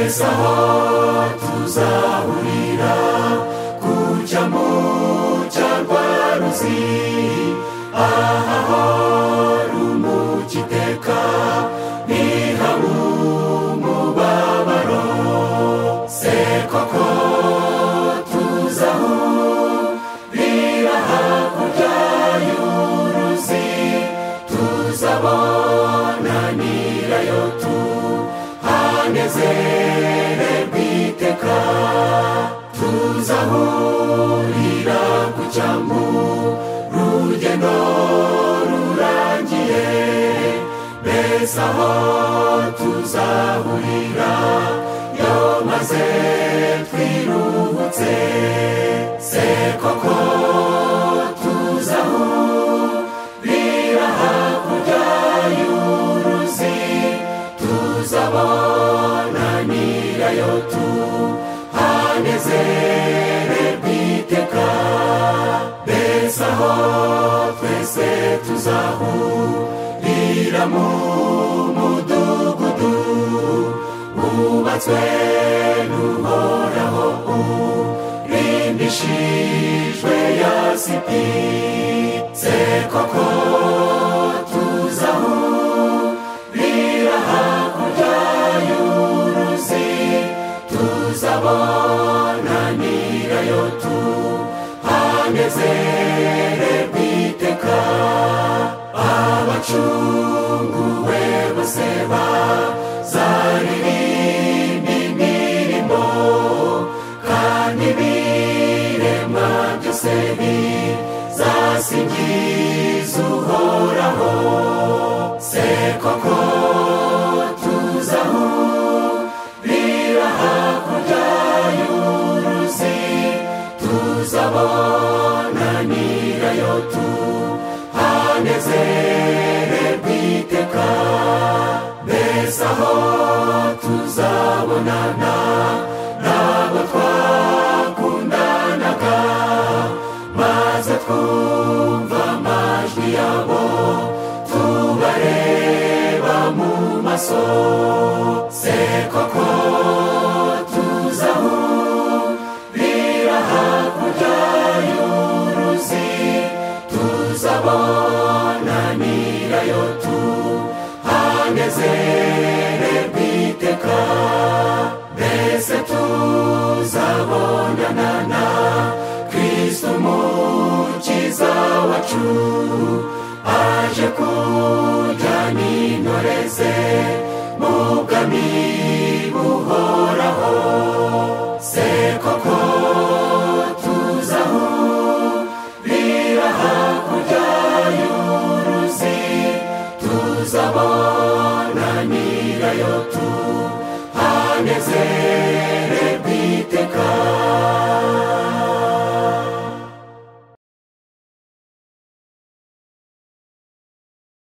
mbese aho tuzahurira ku cyambu cya Rwaruzi ahahora umukiteka ntihabe umubabaro se koko tuzahurira hakurya y'uruzi tuzabonanirayo tuhanezererwe iteka tuzahurira ku cyambu rugendo rurangiye mbese aho tuzahurira yo maze twiruhutse se koko tuzahurira hakurya y'uruzi tuzabonanirayo tuhanezererwe iteka mbese aho twese tuzahurira mu mudugudu wubatswe n'Uhoraho urimbishijwe yasipi se koko tuzahurira hakurya y'uruzi tuzabonanirayo tuhanezererwe iteka abacunguwe bose bazaririmba indirimbo kandi ibiremwa byose bizasingiza Uhoraho se koko tuzahurira hakurya y'uruzi tuzabonanirayo tuhanezererwe iteka mbese aho tuzabonana n'abo twakundanaga maze twumva amajwi yabo tubareba mu maso se koko tuzahurira hakurya y'uruzi tuzabonanirayo tuhanezererwe iteka mbese tuzabonana na Kristo umukiza wacu aje kujyana intore ze mu